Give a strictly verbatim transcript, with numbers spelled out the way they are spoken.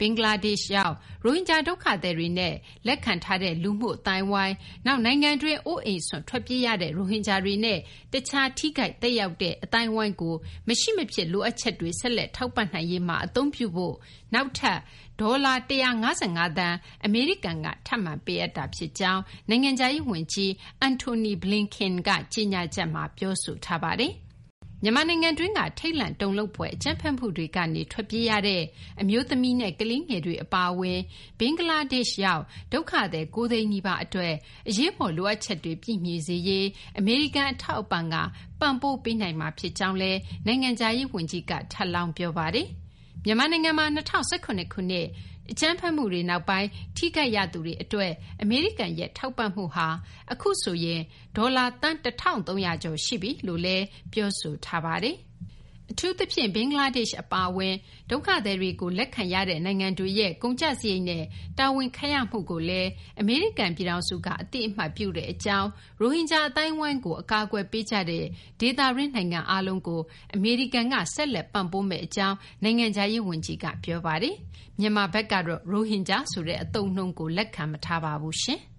ဘင်္ဂလားဒေ့ရှ်ရောက်ရိုဟင်ဂျာဒုက္ခသည်တွေနဲ့လက်ခံထားတဲ့လူမှုအသိုင်းအဝိုင်းနောက်နိုင်ငံတွင်းအိုးအိမ်စွန့်ထွက်ပြေးရတဲ့ရိုဟင်ဂျာတွေနဲ့တခြားထိခိုက်သက်ရောက်တဲ့အသိုင်းအဝိုင်းကိုမရှိမဖြစ်လိုအပ်ချက်တွေဆက်လက်ထောက်ပံ့နိုင်ရေးမှာအသုံးပြုဖို့နောက်ထပ်ဒေါ်လာone hundred fifty-fiveသန်းအမေရိကန်ကထပ်မံပေးအပ်တာဖြစ်ကြောင်းနိုင်ငံခြားရေးဝန်ကြီးအန်တိုနီဘလင်ကန်ကကြေညာချက်မှာပြောဆိုထားပါတယ်မြန်မာနိုင်ငံတွင်းကထိတ်လန့်တုန်လှုပ်ဖွယ်အကြမ်းဖက်မှုတွေကနေထွက်ပြေးရတဲ့အမျိုးသမီးနဲ့ကလေးငယ်တွေအပါအဝင်ဘင်္ဂလားဒေ့ရှ်ရောက်ဒုက္ခသည်ကိုးသိန်းနီးပါးအတွက်အရေးပေါ်လိုအပ်ချက်တွေပြည့်မီစေရေးအမေရိကန်အထောက်အပံ့ကပံ့ပိုးပေးနိုင်မှာဖြစ်ကြောင်းလည်းနိုင်ငံခြားရေးဝန်ကြီးကထပ်လောင်းပြောပါတယ်မြန်မာနိုင်ငံမှာ၂၀၁၇ခုနှစ်အကြမ်းဖက်မှုတွေနောက်ပိုင်းထိခိုက်ရသူတွေအတွက်အမေရိကန်ရဲ့ထောက်ပံ့မှုဟာအခုဆိုရင်ဒေါ်လာသန်းone thousand three hundredကျော်ရှိပြီလို့လည်းပြောဆိုထားပါတယ်။အထူးသဖြင့်ဘင်္ဂလားဒေ့ရှ်အပါအဝင်ဒုက္ခသည်တွေကိုလက်ခံရတဲ့နိုင်ငံတွေရဲ့ကုန်ကျစရိတ်နဲ့တာဝန်ခံရမှုကိုလည်းအမေရိကန်ပြည်ထောင်စုကအသိအမှတ်ပြုတဲ့အကြောင်းရိုဟင်ဂျာအတိုင်းဝိုင်းကိုအကာအကွယ်ပေးကြတဲ့ဒေသရင်းနိုင်ငံအားလုံးကိုအမေရိကန်ကဆက်လက်ပံ့ပိုးမယ့်အကြောင်းနိုင်ငံခြားရေးဝန်ကြီးကပြောပါတယ်။မြန်မာဘက်ကတော့ရိုဟင်ဂျာဆိုတဲ့အသုံးအနှုန်းကိုလက်ခံမထားပါဘူးရှင်။